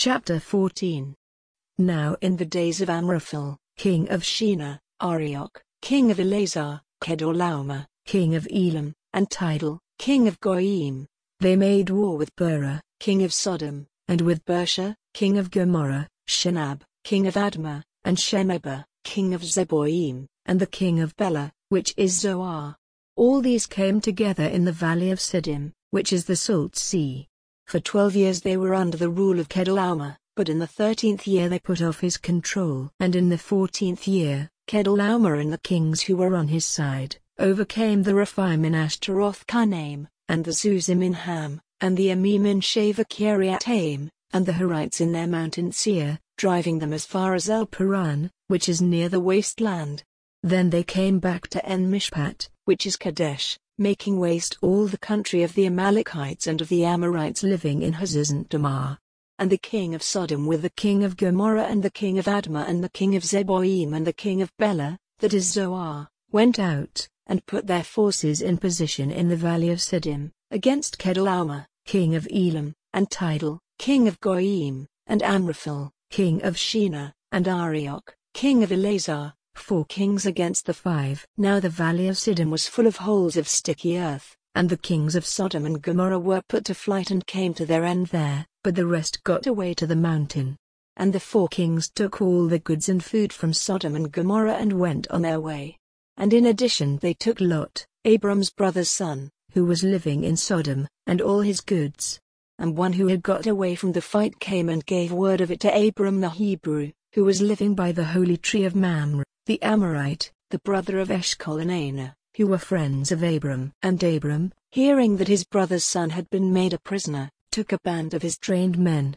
Chapter 14. Now in the days of Amraphel, king of Shinar, Arioch, king of Elazar, Kedorlaomer, king of Elam, and Tidal, king of Goyim, they made war with Bera, king of Sodom, and with Bersha, king of Gomorrah, Shinab, king of Admah, and Shemeber, king of Zeboim, and the king of Bela, which is Zoar. All these came together in the valley of Siddim, which is the Salt Sea. For 12 years they were under the rule of Kedorlaomer, but in the 13th year they put off his control. And in the 14th year, Kedorlaomer and the kings who were on his side, overcame the Rephaim in Ashtaroth Karnaim, and the Zuzim in Ham, and the Emim in Shaveh Kiriataim, and the Horites in their mountain Seir, driving them as far as El Paran, which is near the wasteland. Then they came back to En Mishpat, which is Kadesh, making waste all the country of the Amalekites and of the Amorites living in Hazazon Tamar. And the king of Sodom with the king of Gomorrah and the king of Admah and the king of Zeboim and the king of Bela, that is Zoar, went out, and put their forces in position in the valley of Siddim, against Kedorlaomer, king of Elam, and Tidal, king of Goyim, and Amraphel, king of Shinar, and Arioch, king of Elazar, 4 kings against the 5. Now the valley of Siddim was full of holes of sticky earth, and the kings of Sodom and Gomorrah were put to flight and came to their end there, but the rest got away to the mountain. And the 4 kings took all the goods and food from Sodom and Gomorrah and went on their way. And in addition they took Lot, Abram's brother's son, who was living in Sodom, and all his goods. And one who had got away from the fight came and gave word of it to Abram the Hebrew, who was living by the holy tree of Mamre, the Amorite, the brother of Eshcol and Aner, who were friends of Abram. And Abram, hearing that his brother's son had been made a prisoner, took a band of his trained men,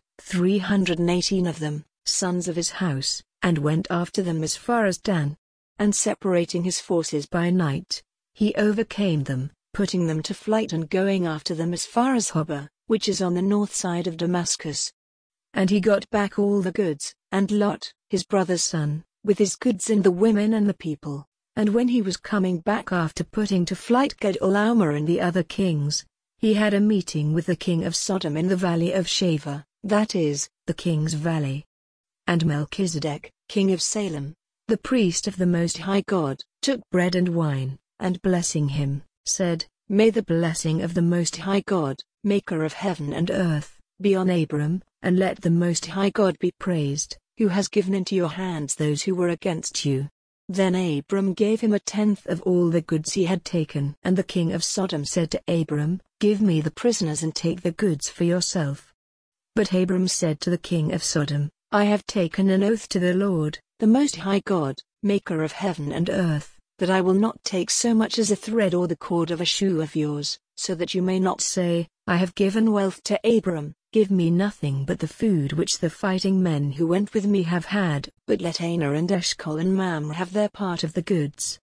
318 of them, sons of his house, and went after them as far as Dan. And separating his forces by night, he overcame them, putting them to flight and going after them as far as Hobah, which is on the north side of Damascus. And he got back all the goods, and Lot, his brother's son, with his goods and the women and the people. And when he was coming back after putting to flight Kedorlaomer and the other kings, he had a meeting with the king of Sodom in the valley of Shaveh, that is, the king's valley. And Melchizedek, king of Salem, the priest of the Most High God, took bread and wine, and blessing him, said, May the blessing of the Most High God, maker of heaven and earth, be on Abram, and let the Most High God be praised, who has given into your hands those who were against you. Then Abram gave him 1/10 of all the goods he had taken. And the king of Sodom said to Abram, Give me the prisoners and take the goods for yourself. But Abram said to the king of Sodom, I have taken an oath to the Lord, the Most High God, maker of heaven and earth, that I will not take so much as a thread or the cord of a shoe of yours, so that you may not say, I have given wealth to Abram. Give me nothing but the food which the fighting men who went with me have had, but let Aner and Eshcol and Mamre have their part of the goods.